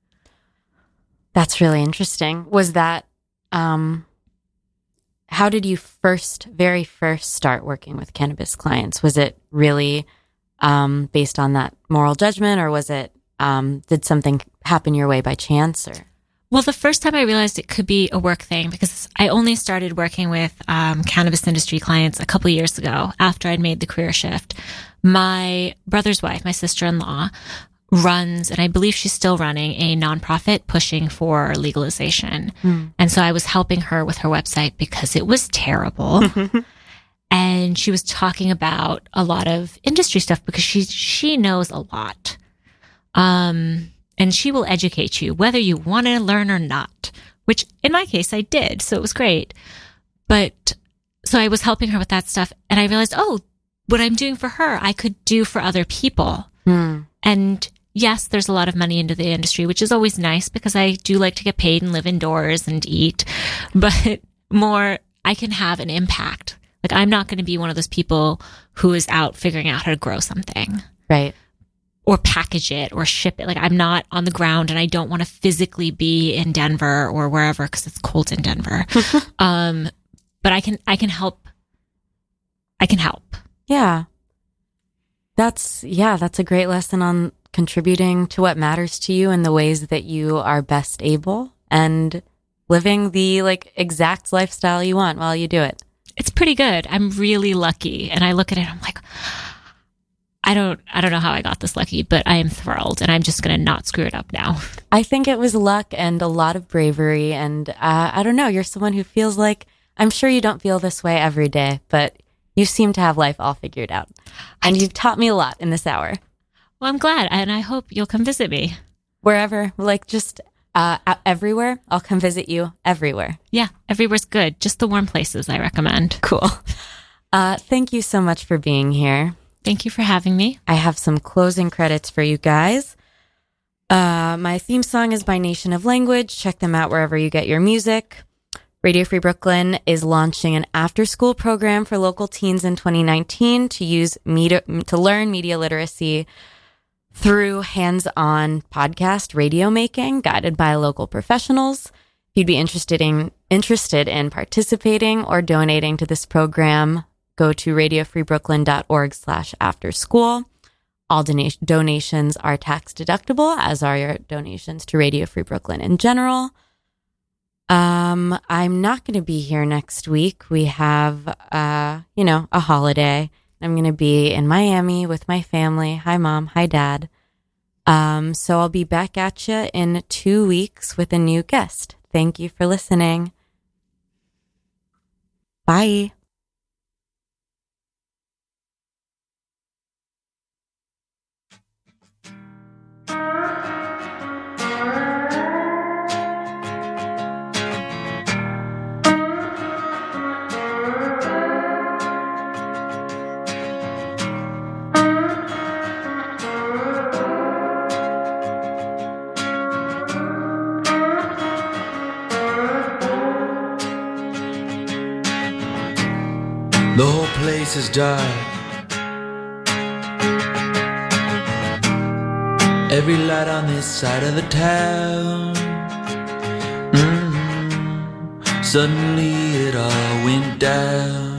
That's really interesting. Was that... Um... How did you first, very first start working with cannabis clients? Was it really um, based on that moral judgment, or was it, um, did something happen your way by chance? Or Well, the first time I realized it could be a work thing, because I only started working with um, cannabis industry clients a couple of years ago after I'd made the career shift. My brother's wife, my sister-in-law, runs, and I believe she's still running, a nonprofit pushing for legalization. Mm. And so I was helping her with her website because it was terrible. And she was talking about a lot of industry stuff because she, she knows a lot. Um, and she will educate you whether you want to learn or not, which in my case I did. So it was great. But so I was helping her with that stuff, and I realized, oh, what I'm doing for her, I could do for other people. Mm. And yes, there's a lot of money into the industry, which is always nice because I do like to get paid and live indoors and eat, but more, I can have an impact. Like, I'm not going to be one of those people who is out figuring out how to grow something. Right. Or package it or ship it. Like, I'm not on the ground, and I don't want to physically be in Denver or wherever because it's cold in Denver. um, but I can, I can help. I can help. Yeah. That's, yeah, that's a great lesson on contributing to what matters to you in the ways that you are best able, and living the like exact lifestyle you want while you do it. It's pretty good. I'm really lucky. And I look at it, I'm like, I don't, I don't know how I got this lucky, but I am thrilled, and I'm just going to not screw it up now. I think it was luck and a lot of bravery. And uh, I don't know, you're someone who feels like, I'm sure you don't feel this way every day, but you seem to have life all figured out. And you've taught me a lot in this hour. Well, I'm glad. And I hope you'll come visit me. Wherever, like just uh, everywhere. I'll come visit you everywhere. Yeah, everywhere's good. Just the warm places I recommend. Cool. Uh, thank you so much for being here. Thank you for having me. I have some closing credits for you guys. Uh, my theme song is by Nation of Language. Check them out wherever you get your music. Radio Free Brooklyn is launching an after-school program for local teens in twenty nineteen to use media, to learn media literacy through hands-on podcast radio making, guided by local professionals. If you'd be interested in interested in participating or donating to this program, go to radiofreebrooklyn.org slash after school. All donation, donations are tax deductible, as are your donations to Radio Free Brooklyn in general. Um, I'm not going to be here next week. We have, uh, you know, a holiday. I'm going to be in Miami with my family. Hi, Mom. Hi, Dad. Um, so I'll be back at you in two weeks with a new guest. Thank you for listening. Bye. The whole place is dark. Every light on this side of the town. Mm-hmm. Suddenly it all went down.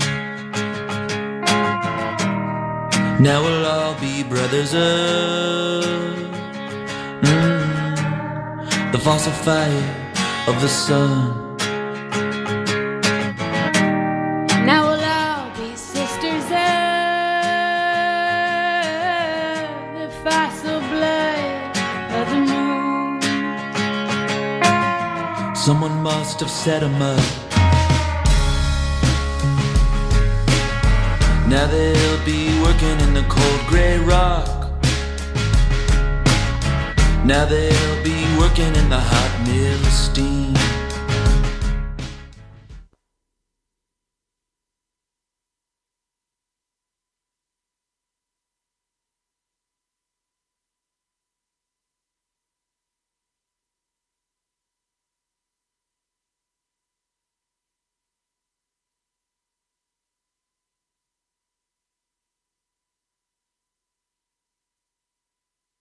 Now we'll all be brothers of mm-hmm. the fossil fire of the sun. Someone must have set them up. Now they'll be working in the cold grey rock. Now they'll be working in the hot mill steam.